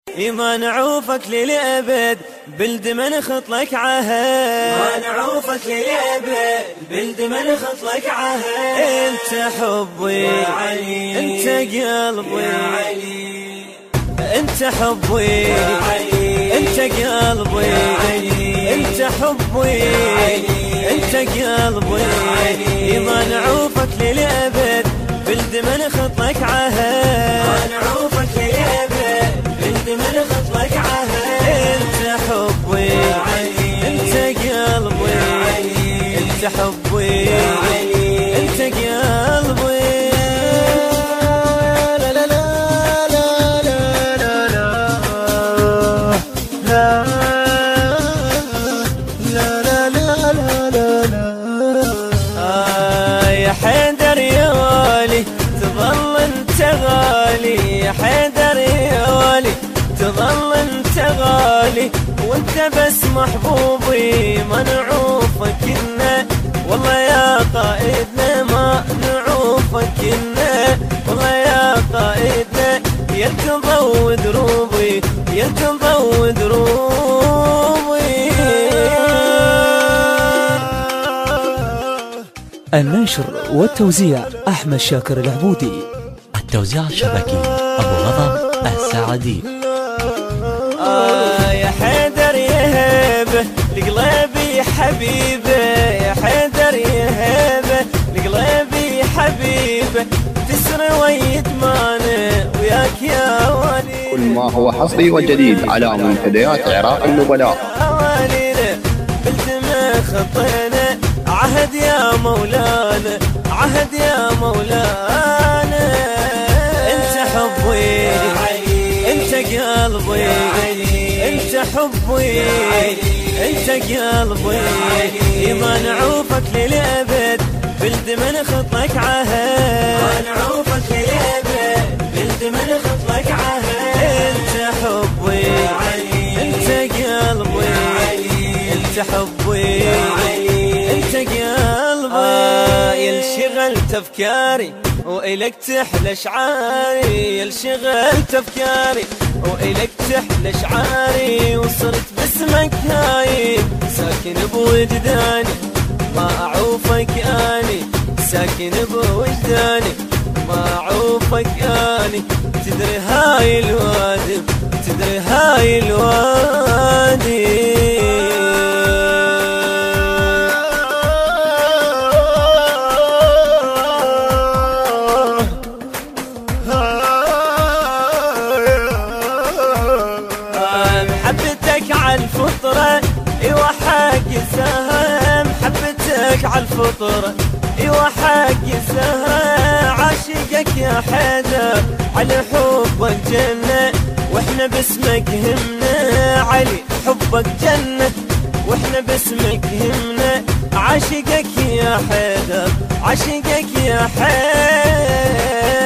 ما نعوفك للأبد بالدمن خطلك عهد، ما نعوفك للأبد بالدمن خطلك عهد. انت حبي يا علي، انت قلبي يا علي، انت حبي يا علي، انت قلبي يا علي، انت حبي يا علي، انت قلبي يا علي. ما نعوفك للأبد بالدمن خطلك عهد، ما نعوفك للأبد بالدمن خطلك عهد. انت حبي يا علي، انت قلبي يا علي، انت حبي يا علي، انت قلبي. لا لا لا لا لا لا لا لا لا لا لا. يا حيدر يا والي تظل انت غالي، يا حيدر يا والي تظل انت غالي، وانت بس محبوبي. ما نعوفك إنا والله يا قائدنا، ما نعوفك إنا والله يا قائدنا. يا تضوي دروبي، يا تضوي دروبي. النشر والتوزيع أحمد شاكر العبودي، التوزيع الشبكي أبو غضب السعدي. يا حيدر يا هيبة لقلبي حبيبة، يا حيدر يا هيبة لقلبي حبيبة. تسرى ويدمانه وياك يا ولي. كل ما هو حصري وجديد على منتديات عراق النبلاء. بالدمى خطينا عهد يا مولانا، عهد يا مولانا. انت حبي انت قلبي، انت حبي انت قلبي. ما نعوفك للأبد بالدمن خطلك عهد، ما نعوفك للأبد بالدمن خطلك عهد. انت حبي انت قلبي، انت حبي انت قلبي. يلشغلت افكاري وإلك تحلى شعاري، يلشغلت افكاري وإلك تحلى شعاري. وصرت باسمك هايب ساكن بوجداني، ما أعوفك أني ساكن بوجداني، ما أعوفك أني. تدري هاي الوادي، تدري هاي الوادي. محبتك عالفطرة ايوه حق سهم، محبتك عالفطرة ايوه حق سهم. عاشقك يا حيدر على حبك جنة، واحنا باسمك همنا. علي حبك جنة واحنا باسمك همنا. عاشقك يا حيدر، عاشقك يا حيدر.